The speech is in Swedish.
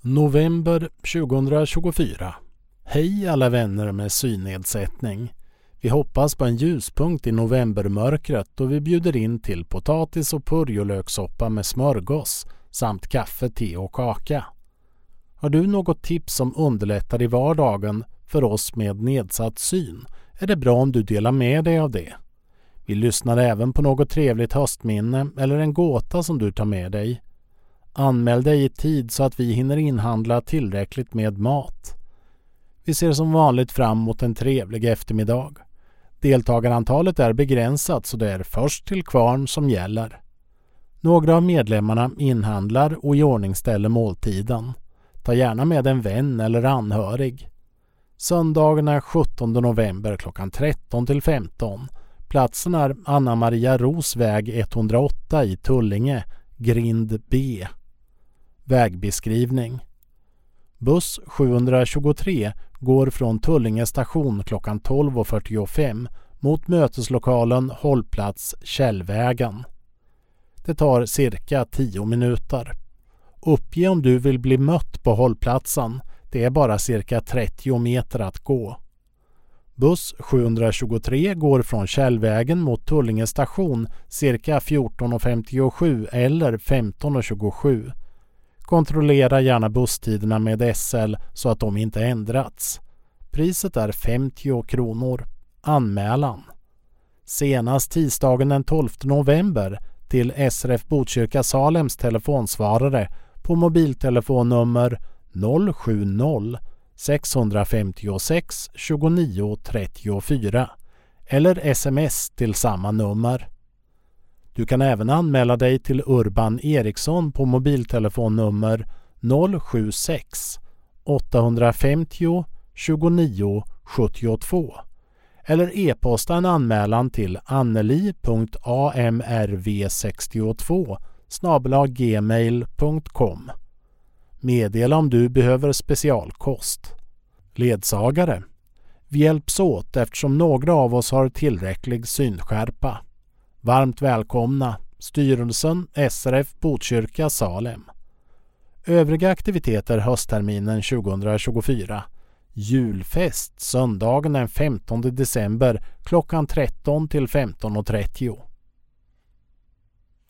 November 2024. Hej alla vänner med synnedsättning. Vi hoppas på en ljuspunkt i novembermörkret och vi bjuder in till potatis- och purjolökssoppa med smörgås samt kaffe, te och kaka. Har du något tips som underlättar i vardagen för oss med nedsatt syn är det bra om du delar med dig av det. Vi lyssnar även på något trevligt höstminne eller en gåta som du tar med dig. Anmäl dig i tid så att vi hinner inhandla tillräckligt med mat. Vi ser som vanligt fram mot en trevlig eftermiddag. Deltagarantalet är begränsat så det är först till kvarn som gäller. Några av medlemmarna inhandlar och iordningställer måltiden. Ta gärna med en vän eller anhörig. Söndagen är 17 november klockan 13 till 15. Platsen är Anna Maria Ros väg 108 i Tullinge, grind B. Vägbeskrivning. Buss 723 går från Tullinge station klockan 12.45 mot möteslokalen hållplats Källvägen. Det tar cirka 10 minuter. Uppge om du vill bli mött på hållplatsen. Det är bara cirka 30 meter att gå. Buss 723 går från Källvägen mot Tullinge station cirka 14.57 eller 15.27. Kontrollera gärna busstiderna med SL så att de inte ändrats. Priset är 50 kronor. Anmälan. Senast tisdagen den 12 november till SRF Botkyrka Salems telefonsvarare på mobiltelefonnummer 070 656 29 34 eller sms till samma nummer. Du kan även anmäla dig till Urban Eriksson på mobiltelefonnummer 076 850 29 72 eller e-posta en anmälan till anneli.amrv62@gmail.com. Meddela om du behöver specialkost. Ledsagare. Vi hjälps åt eftersom några av oss har tillräcklig synskärpa. Varmt välkomna. Styrelsen SRF Botkyrka Salem. Övriga aktiviteter höstterminen 2024. Julfest söndagen den 15 december klockan 13 till 15.30.